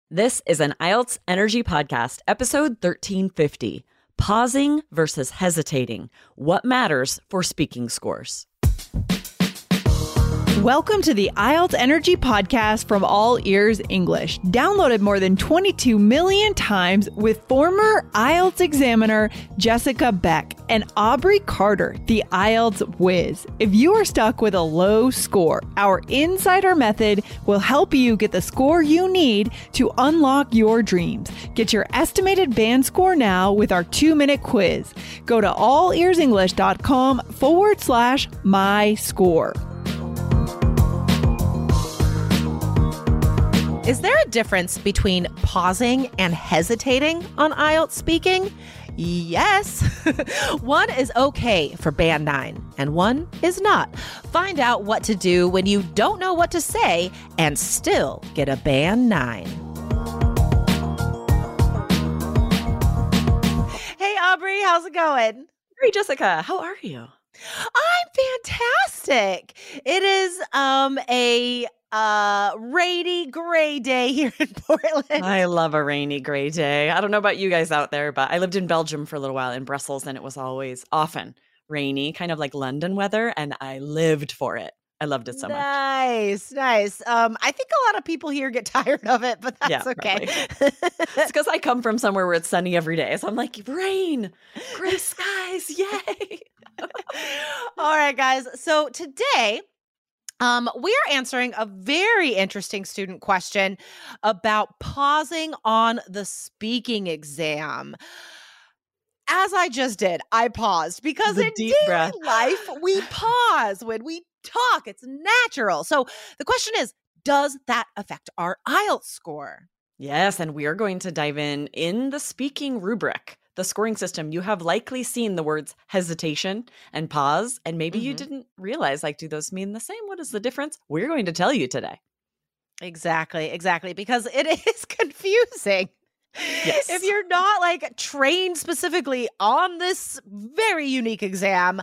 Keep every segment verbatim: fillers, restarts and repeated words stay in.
This is an I E L T S Energy Podcast, episode thirteen fifty, Pausing versus Hesitating, What Matters for Speaking Scores. Welcome to the I E L T S Energy Podcast from All Ears English, downloaded more than twenty-two million times with former I E L T S examiner Jessica Beck and Aubrey Carter, the I E L T S whiz. If you are stuck with a low score, our Insider Method will help you get the score you need to unlock your dreams. Get your estimated band score now with our two-minute quiz. Go to allearsenglish.com forward slash my score. Is there a difference between pausing and hesitating on I E L T S speaking? Yes. One is okay for Band nine and one is not. Find out what to do when you don't know what to say and still get a Band nine. Hey, Aubrey, how's it going? Hey, Jessica, how are you? I'm fantastic. It is um a uh rainy gray day here in Portland. I love a rainy gray day. I don't know about you guys out there, but I lived in Belgium for a little while in Brussels, and it was always often rainy, kind of like London weather, and I lived for it. I loved it so much. Nice, nice. Um, I think a lot of people here get tired of it, but that's Yeah, okay. It's because I come from somewhere where it's sunny every day. So I'm like, rain, gray skies, yay. All right, guys. So today, Um, we are answering a very interesting student question about pausing on the speaking exam. As I just did, I paused because The in deep daily breath. life, we pause when we talk. It's natural. So the question is, does that affect our I E L T S score? Yes, and we are going to dive in in the speaking rubric, the scoring system. You have likely seen the words hesitation and pause, and maybe you Mhm. didn't realize, like, do those mean the same? What is the difference? We're going to tell you today. Exactly, exactly, because it is confusing. Yes. If you're not like trained specifically on this very unique exam,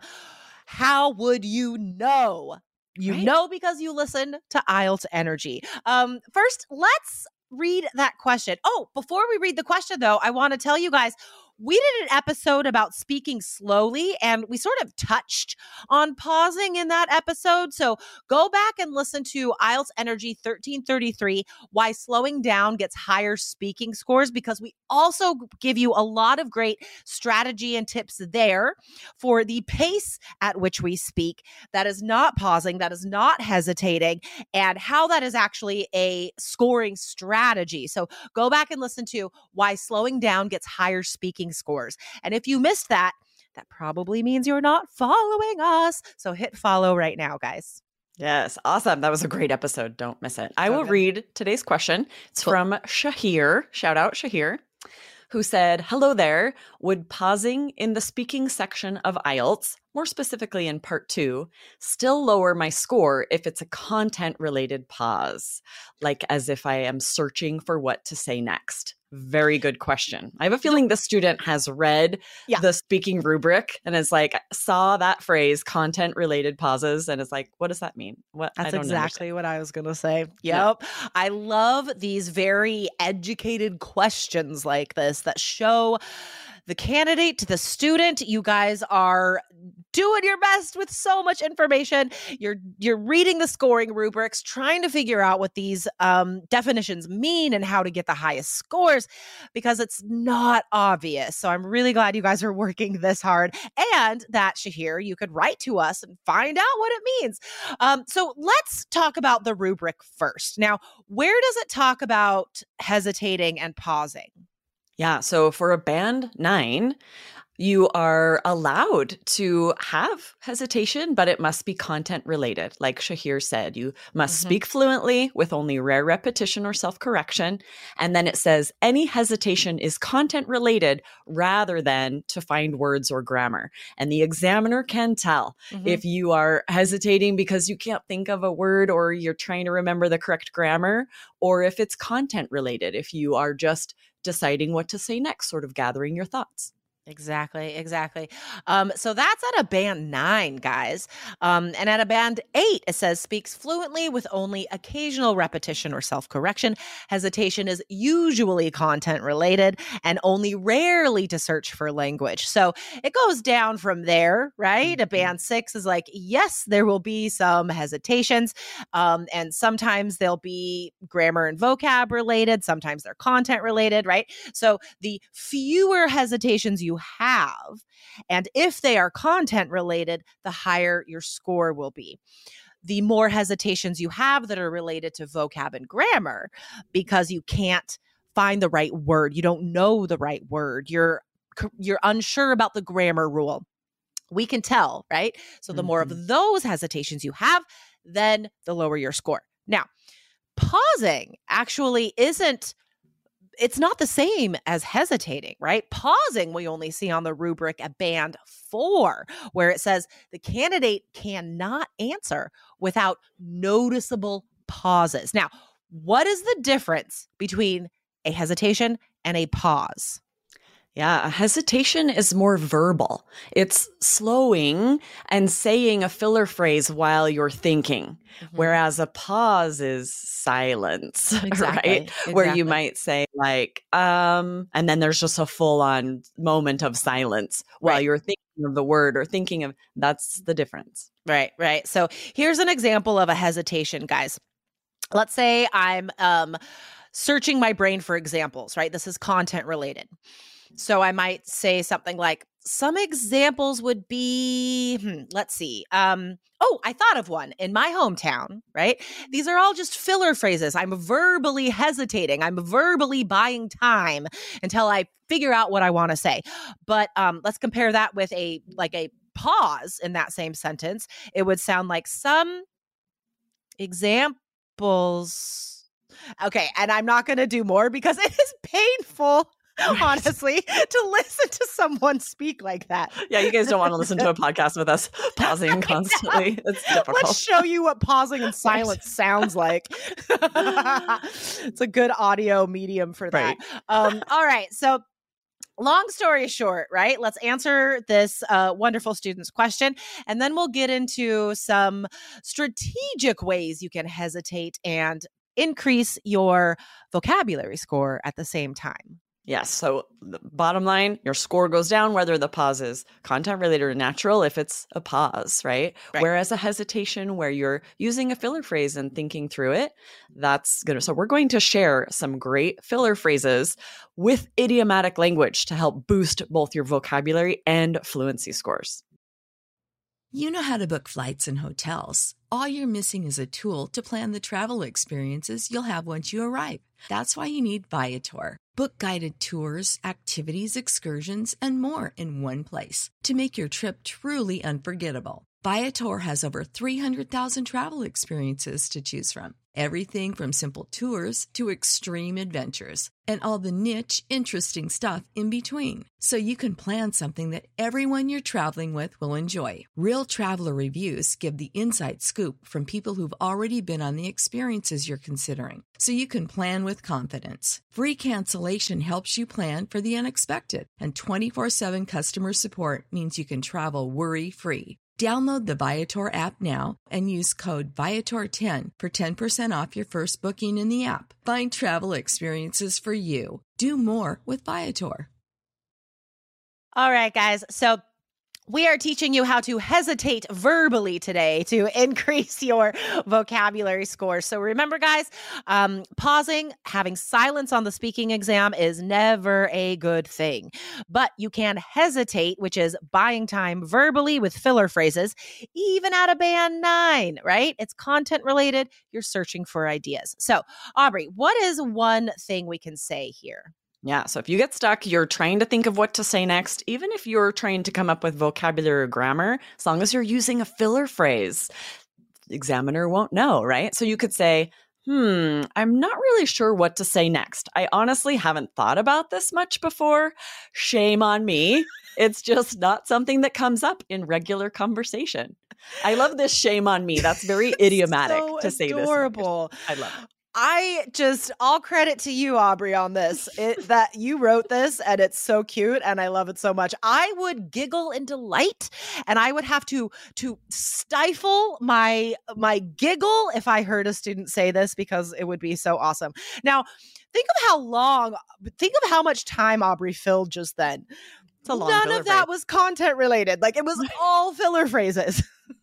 how would you know? You Right. know because you listen to I E L T S Energy. Um, first, let's read that question. Oh, before we read the question, though, I want to tell you guys, we did an episode about speaking slowly, and we sort of touched on pausing in that episode. So go back and listen to I E L T S Energy thirteen thirty-three, Why Slowing Down Gets Higher Speaking Scores, because we also give you a lot of great strategy and tips there for the pace at which we speak. That is not pausing, that is not hesitating, and how that is actually a scoring strategy. So go back and listen to Why Slowing Down Gets Higher Speaking Scores. And if you missed that, that probably means you're not following us. So hit follow right now, guys. Yes, awesome. That was a great episode. Don't miss it. I So will good. read today's question. It's Cool. from Shahir. Shout out Shahir, who said, hello there. Would pausing in the speaking section of I E L T S, more specifically in part two, still lower my score if it's a content-related pause, like as if I am searching for what to say next? Very good question. I have a feeling the student has read Yeah. the speaking rubric and is like, saw that phrase, content-related pauses, and is like, what does that mean? What? I That's don't exactly what I was going to say. Yeah. Yep. I love these very educated questions like this that show the candidate to the student. You guys are doing your best with so much information. You're you're reading the scoring rubrics, trying to figure out what these um, definitions mean and how to get the highest scores, because it's not obvious. So I'm really glad you guys are working this hard, and that, Shahir, you could write to us and find out what it means. Um, so let's talk about the rubric first. Now, where does it talk about hesitating and pausing? Yeah. So for a band nine, you are allowed to have hesitation, but it must be content related. Like Shahir said, you must Mhm. speak fluently with only rare repetition or self-correction. And then it says any hesitation is content related rather than to find words or grammar. And the examiner can tell Mhm. if you are hesitating because you can't think of a word or you're trying to remember the correct grammar, or if it's content related, if you are just deciding what to say next, sort of gathering your thoughts. Exactly, exactly. Um, so that's at a band nine, guys. Um, and at a band eight, it says speaks fluently with only occasional repetition or self correction. Hesitation is usually content related and only rarely to search for language. So it goes down from there, right? A band six is like, yes, there will be some hesitations. Um, and sometimes they'll be grammar and vocab related, sometimes they're content related, right? So the fewer hesitations you have, and if they are content related, the higher your score will be. The more hesitations you have that are related to vocab and grammar, because you can't find the right word, you don't know the right word, you're you're unsure about the grammar rule. We can tell, right? So the more Mhm. of those hesitations you have, then the lower your score. Now, pausing actually isn't it's not the same as hesitating, right? Pausing we only see on the rubric at band four, where it says the candidate cannot answer without noticeable pauses. Now, what is the difference between a hesitation and a pause? Yeah, a hesitation is more verbal. It's slowing and saying a filler phrase while you're thinking, Mm-hmm. whereas a pause is silence, Exactly, right? Where you exactly. might say like, um, and then there's just a full on moment of silence while Right. you're thinking of the word or thinking of, that's the difference. Right, right. So here's an example of a hesitation, guys. Let's say I'm um, searching my brain for examples, right? This is content related. So I might say something like, some examples would be, hmm, let's see. Um, oh, I thought of one in my hometown, right? These are all just filler phrases. I'm verbally hesitating. I'm verbally buying time until I figure out what I want to say. But um, let's compare that with a like a pause in that same sentence. It would sound like some examples. Okay, and I'm not going to do more because it is painful. Right. Honestly, to listen to someone speak like that. Yeah, you guys don't want to listen to a podcast with us pausing constantly. It's difficult. Let's show you what pausing and silence right. sounds like. It's a good audio medium for that. Right. Um, all right, so long story short, right? Let's answer this uh, wonderful student's question, and then we'll get into some strategic ways you can hesitate and increase your vocabulary score at the same time. Yes. So the bottom line, your score goes down whether the pause is content related or natural if it's a pause, right? right? Whereas a hesitation where you're using a filler phrase and thinking through it, that's good. So we're going to share some great filler phrases with idiomatic language to help boost both your vocabulary and fluency scores. You know how to book flights and hotels. All you're missing is a tool to plan the travel experiences you'll have once you arrive. That's why you need Viator. Book guided tours, activities, excursions, and more in one place to make your trip truly unforgettable. Viator has over three hundred thousand travel experiences to choose from. Everything from simple tours to extreme adventures and all the niche, interesting stuff in between. So you can plan something that everyone you're traveling with will enjoy. Real traveler reviews give the inside scoop from people who've already been on the experiences you're considering. So you can plan with confidence. Free cancellation helps you plan for the unexpected. And twenty-four seven customer support means you can travel worry-free. Download the Viator app now and use code Viator ten for ten percent off your first booking in the app. Find travel experiences for you. Do more with Viator. All right, guys. So we are teaching you how to hesitate verbally today to increase your vocabulary score. So remember, guys, um, pausing, having silence on the speaking exam is never a good thing. But you can hesitate, which is buying time verbally with filler phrases, even at a band nine, right? It's content related. You're searching for ideas. So, Aubrey, what is one thing we can say here? Yeah. So if you get stuck, you're trying to think of what to say next, even if you're trying to come up with vocabulary or grammar, as long as you're using a filler phrase, the examiner won't know, right? So you could say, hmm, I'm not really sure what to say next. I honestly haven't thought about this much before. Shame on me. It's just not something that comes up in regular conversation. I love this shame on me. That's very idiomatic so to say this. Adorable. I love it. I just, all credit to you, Aubrey, on this. It, that you wrote this and it's so cute and I love it so much. I would giggle in delight and I would have to to stifle my my giggle if I heard a student say this because it would be so awesome. Now, think of how long, think of how much time Aubrey filled just then. It's a long None filler of that phrase. was content related. Like it was all filler phrases.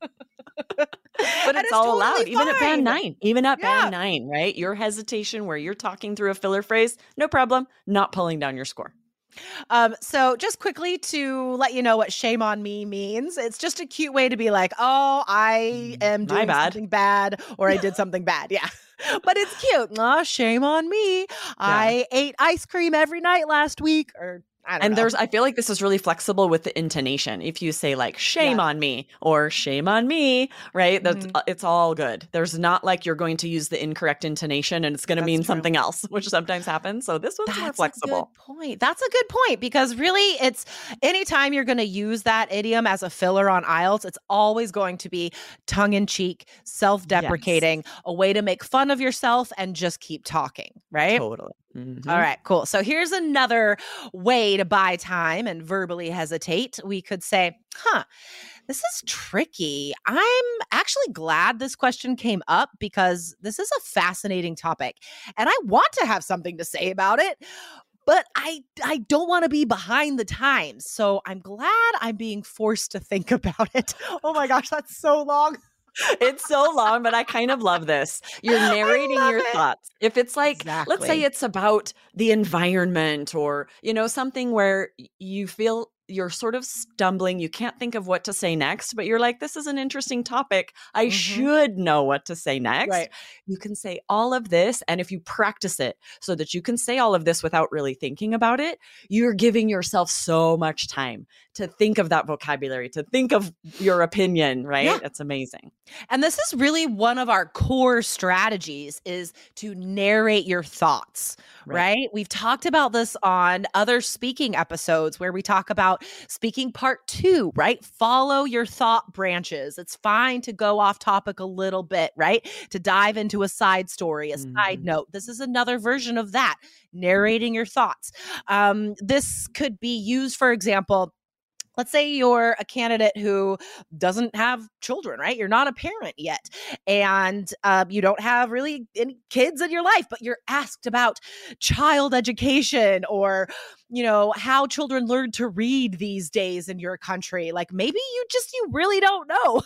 But it's, it's all totally allowed, even at band fine. nine, even at Yeah. band nine, right? Your hesitation where you're talking through a filler phrase, no problem, not pulling down your score. Um, so just quickly to let you know what shame on me means. It's just a cute way to be like, oh, I am My doing bad. something bad or I did something bad. Yeah. But it's cute. Aw, shame on me. I ate ice cream every night last week or I don't And know. there's, I feel like this is really flexible with the intonation. If you say like shame Yeah. on me or shame on me, right? That's Mhm. uh, it's all good. There's not like you're going to use the incorrect intonation and it's going to That's mean true. something else, which sometimes happens. So this one's more That's a flexible. good point. That's a good point because really it's anytime you're going to use that idiom as a filler on I E L T S, it's always going to be tongue in cheek, self-deprecating, a way to make fun of yourself and just keep talking, right? Totally. Mhm. All right, cool. So here's another way to buy time and verbally hesitate. We could say, huh, this is tricky. I'm actually glad this question came up because this is a fascinating topic and I want to have something to say about it. But I I don't want to be behind the times. So I'm glad I'm being forced to think about it. Oh my gosh, that's so long. It's so long, but I kind of love this. You're narrating love your it. thoughts. If it's like, let's Exactly. say it's about the environment or, you know, something where y- you feel you're sort of stumbling, you can't think of what to say next, but you're like, this is an interesting topic. I Mhm. should know what to say next. Right. You can say all of this. And if you practice it so that you can say all of this without really thinking about it, you're giving yourself so much time to think of that vocabulary, to think of your opinion, right? Yeah. It's amazing. And this is really one of our core strategies is to narrate your thoughts, Right. right? We've talked about this on other speaking episodes where we talk about speaking part two, right? Follow your thought branches. It's fine to go off topic a little bit, right? To dive into a side story, a side Mhm. note. This is another version of that, narrating your thoughts. Um, this could be used, for example, let's say you're a candidate who doesn't have children, right? You're not a parent yet, and um, you don't have really any kids in your life, but you're asked about child education or, you know, how children learn to read these days in your country. Like maybe you just, you really don't know.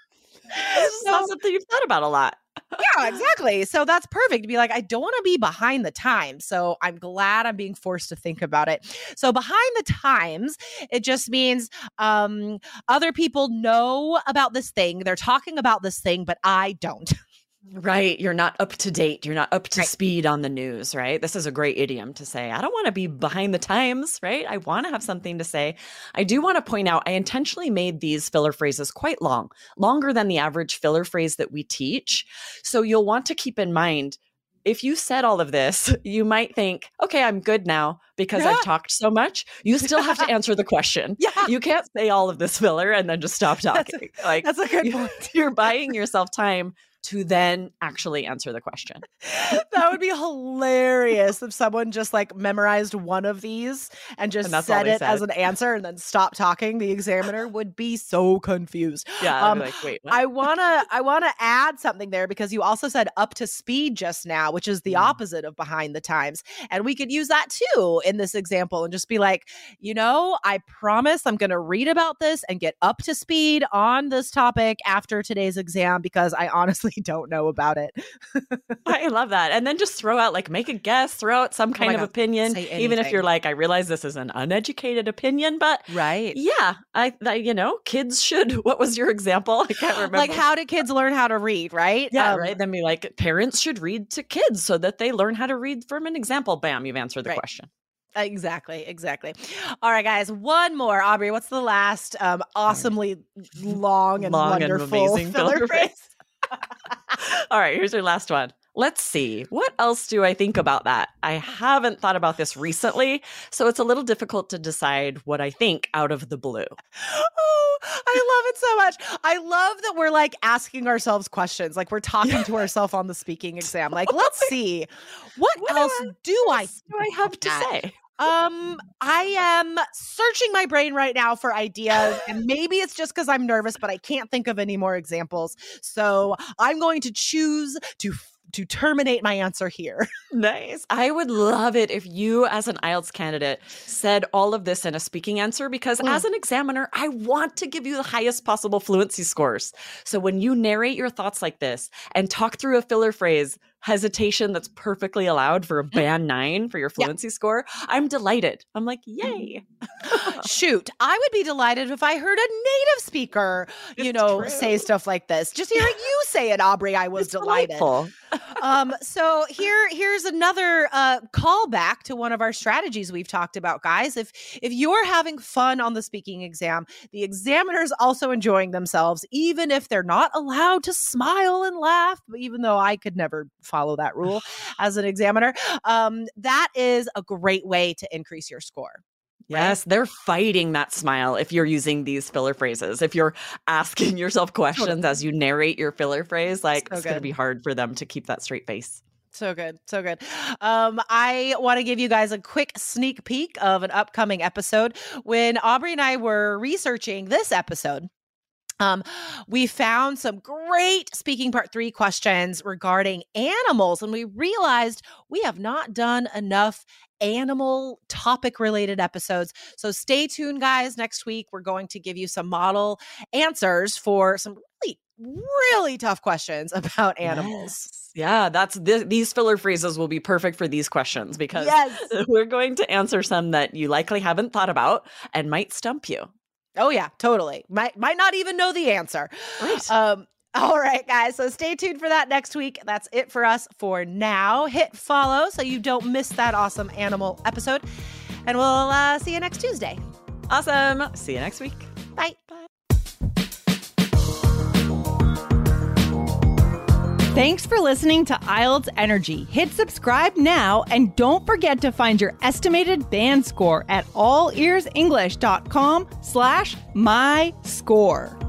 This is not So- something you've thought about a lot. yeah, exactly. So that's perfect to be like, I don't want to be behind the times. So I'm glad I'm being forced to think about it. So behind the times, it just means um, other people know about this thing. They're talking about this thing, but I don't. Right. You're not up to date. You're not up to Right. speed on the news, right? This is a great idiom to say, I don't want to be behind the times, right? I want to have something to say. I do want to point out, I intentionally made these filler phrases quite long, longer than the average filler phrase that we teach. So you'll want to keep in mind, if you said all of this, you might think, okay, I'm good now because Yeah. I've talked so much. You still have to answer the question. Yeah. You can't say all of this filler and then just stop That's talking. like That's a good you- point. you're buying yourself time to then actually answer the question. That would be hilarious if someone just like memorized one of these and just And that's all said they it as said. an answer and then stopped talking. The examiner would be so confused. Yeah, I'd Um, be like, wait, what? I wanna I wanna add something there because you also said up to speed just now, which is the Mm. opposite of behind the times. And we could use that too in this example and just be like, you know, I promise I'm gonna read about this and get up to speed on this topic after today's exam because I honestly don't know about it. I love that. And then just throw out, like, make a guess, throw out some kind my of God, opinion, say even if anything. you're like, I realize this is an uneducated opinion, but Right. yeah, I, I you know, kids should. What was your example? I can't remember. Like, how do kids learn how to read, right? Yeah, Um, right. Then be like, parents should read to kids so that they learn how to read from an example. Bam, you've answered the Right. question. Exactly, exactly. All right, guys, one more. Aubrey, what's the last um, awesomely long and Long and wonderful amazing filler filler phrase? All right, here's your last one. Let's see. What else do I think about that? I haven't thought about this recently, so it's a little difficult to decide what I think out of the blue. Oh, I love it so much. I love that we're like asking ourselves questions, like we're talking to ourselves on the speaking exam. Like, let's see, what, What else do I- do I do I have to that? say? Um, I am searching my brain right now for ideas, and maybe it's just because I'm nervous, but I can't think of any more examples. So I'm going to choose to to terminate my answer here. Nice. I would love it if you, as an I E L T S candidate, said all of this in a speaking answer, because Mm. as an examiner, I want to give you the highest possible fluency scores. So when you narrate your thoughts like this and talk through a filler phrase, hesitation that's perfectly allowed for a band nine for your fluency score, I'm delighted. I'm like, yay. Shoot, I would be delighted if I heard a native speaker, you It's know, true. say stuff like this. Just hearing you say it, Aubrey, I was It's delighted. delightful. um, so here, here's another uh, callback to one of our strategies we've talked about, guys. If if you're having fun on the speaking exam, the examiner's also enjoying themselves, even if they're not allowed to smile and laugh. Even though I could never follow that rule as an examiner, um, that is a great way to increase your score. Yes, they're fighting that smile if you're using these filler phrases. If you're asking yourself questions as you narrate your filler phrase, like So it's going to good. be hard for them to keep that straight face. So good. So good. Um, I want to give you guys a quick sneak peek of an upcoming episode. When Aubrey and I were researching this episode, Um, we found some great speaking part three questions regarding animals, and we realized we have not done enough animal topic related episodes. So stay tuned, guys. Next week, we're going to give you some model answers for some really, really tough questions about animals. Yes. Yeah, that's th- these filler phrases will be perfect for these questions, because Yes. we're going to answer some that you likely haven't thought about and might stump you. Oh yeah, totally. Might might not even know the answer. Right. Um, all right, guys. So stay tuned for that next week. That's it for us for now. Hit follow so you don't miss that awesome animal episode. And we'll uh, see you next Tuesday. Awesome. See you next week. Bye. Thanks for listening to I E L T S Energy. Hit subscribe now, and don't forget to find your estimated band score at all ears english dot com slash my score.